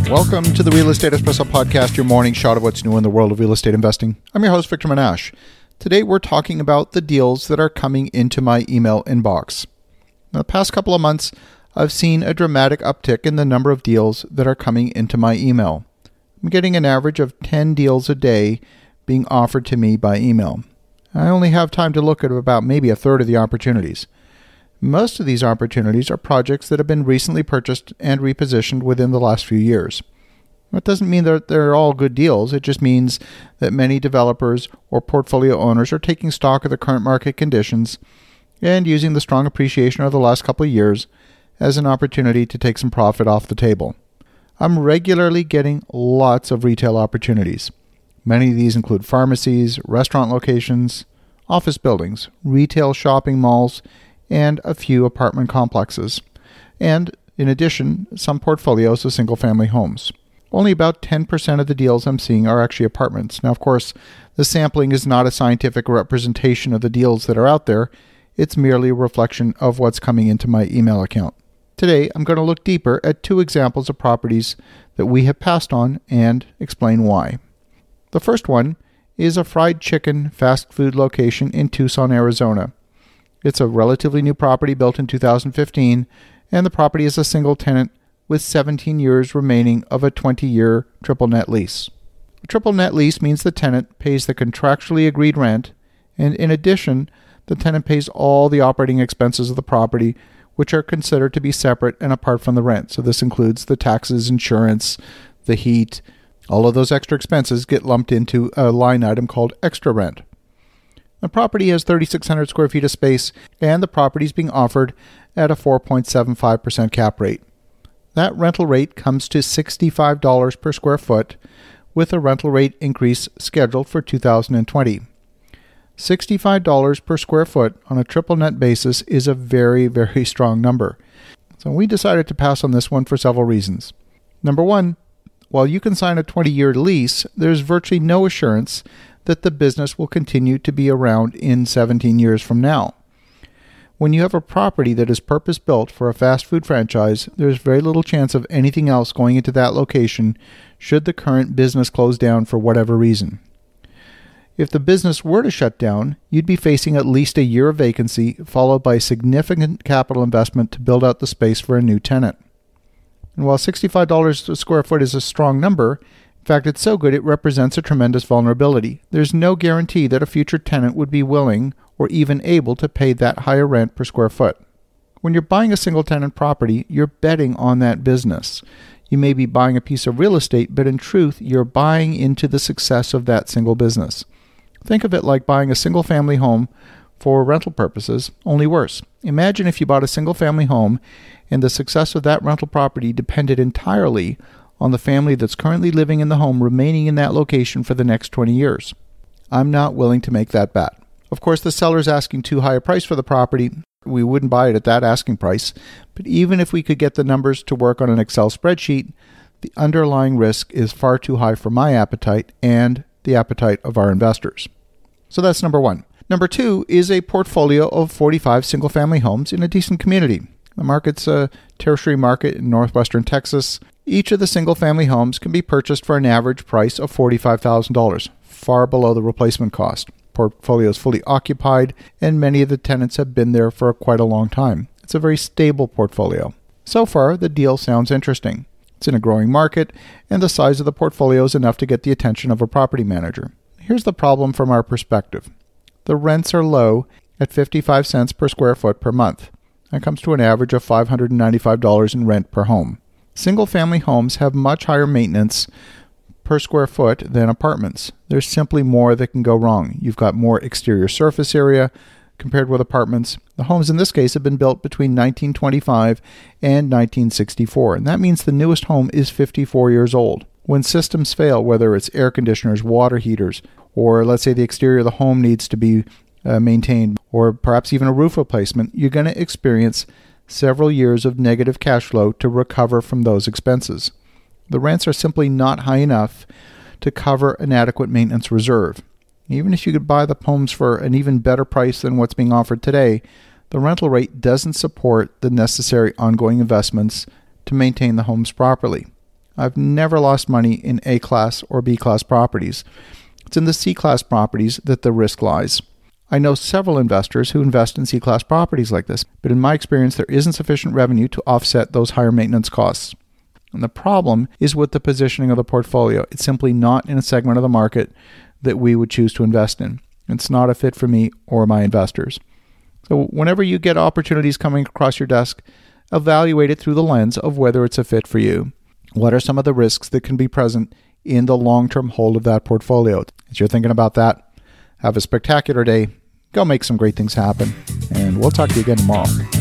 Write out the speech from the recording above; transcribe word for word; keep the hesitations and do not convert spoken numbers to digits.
Welcome to the Real Estate Espresso Podcast, your morning shot of what's new in the world of real estate investing. I'm your host, Victor Menashe. Today, we're talking about the deals that are coming into my email inbox. In the past couple of months, I've seen a dramatic uptick in the number of deals that are coming into my email. I'm getting an average of ten deals a day being offered to me by email. I only have time to look at about maybe a third of the opportunities. Most of these opportunities are projects that have been recently purchased and repositioned within the last few years. That doesn't mean that they're all good deals. It just means that many developers or portfolio owners are taking stock of the current market conditions and using the strong appreciation of the last couple of years as an opportunity to take some profit off the table. I'm regularly getting lots of retail opportunities. Many of these include pharmacies, restaurant locations, office buildings, retail shopping malls, and a few apartment complexes, and in addition, some portfolios of single-family homes. Only about ten percent of the deals I'm seeing are actually apartments. Now, of course, the sampling is not a scientific representation of the deals that are out there. It's merely a reflection of what's coming into my email account. Today, I'm going to look deeper at two examples of properties that we have passed on and explain why. The first one is a fried chicken fast food location in Tucson, Arizona. It's a relatively new property built in two thousand fifteen, and the property is a single tenant with seventeen years remaining of a twenty-year triple net lease. A triple net lease means the tenant pays the contractually agreed rent, and in addition, the tenant pays all the operating expenses of the property, which are considered to be separate and apart from the rent. So this includes the taxes, insurance, the heat. All of those extra expenses get lumped into a line item called extra rent. The property has three thousand six hundred square feet of space, and the property is being offered at a four point seven five percent cap rate. That rental rate comes to sixty-five dollars per square foot, with a rental rate increase scheduled for two thousand twenty. sixty-five dollars per square foot on a triple net basis is a very, very strong number. So we decided to pass on this one for several reasons. Number one, while you can sign a twenty-year lease, there's virtually no assurance that the business will continue to be around in seventeen years from now. When you have a property that is purpose-built for a fast food franchise, there's very little chance of anything else going into that location should the current business close down for whatever reason. If the business were to shut down, you'd be facing at least a year of vacancy, followed by significant capital investment to build out the space for a new tenant. And while sixty-five dollars a square foot is a strong number, in fact, it's so good it represents a tremendous vulnerability. There's no guarantee that a future tenant would be willing or even able to pay that higher rent per square foot. When you're buying a single-tenant property, you're betting on that business. You may be buying a piece of real estate, but in truth, you're buying into the success of that single business. Think of it like buying a single-family home for rental purposes, only worse. Imagine if you bought a single-family home and the success of that rental property depended entirely on the family that's currently living in the home remaining in that location for the next twenty years. I'm not willing to make that bet. Of course, the seller's asking too high a price for the property. We wouldn't buy it at that asking price. But even if we could get the numbers to work on an Excel spreadsheet, the underlying risk is far too high for my appetite and the appetite of our investors. So that's number one. Number two is a portfolio of forty-five single-family homes in a decent community. The market's a tertiary market in northwestern Texas. Each of the single-family homes can be purchased for an average price of forty-five thousand dollars, far below the replacement cost. Portfolio is fully occupied, and many of the tenants have been there for quite a long time. It's a very stable portfolio. So far, the deal sounds interesting. It's in a growing market, and the size of the portfolio is enough to get the attention of a property manager. Here's the problem from our perspective. The rents are low at fifty-five cents per square foot per month. That comes to an average of five hundred ninety-five dollars in rent per home. Single-family homes have much higher maintenance per square foot than apartments. There's simply more that can go wrong. You've got more exterior surface area compared with apartments. The homes in this case have been built between nineteen twenty-five and nineteen sixty-four, and that means the newest home is fifty-four years old. When systems fail, whether it's air conditioners, water heaters, or let's say the exterior of the home needs to be uh, maintained, or perhaps even a roof replacement, you're going to experience several years of negative cash flow to recover from those expenses. The rents are simply not high enough to cover an adequate maintenance reserve. Even if you could buy the homes for an even better price than what's being offered today, the rental rate doesn't support the necessary ongoing investments to maintain the homes properly. I've never lost money in A-class or B-class properties. It's in the C-class properties that the risk lies. I know several investors who invest in C-class properties like this, but in my experience, there isn't sufficient revenue to offset those higher maintenance costs. And the problem is with the positioning of the portfolio. It's simply not in a segment of the market that we would choose to invest in. It's not a fit for me or my investors. So whenever you get opportunities coming across your desk, evaluate it through the lens of whether it's a fit for you. What are some of the risks that can be present in the long-term hold of that portfolio? As you're thinking about that, have a spectacular day. Go make some great things happen. And we'll talk to you again tomorrow.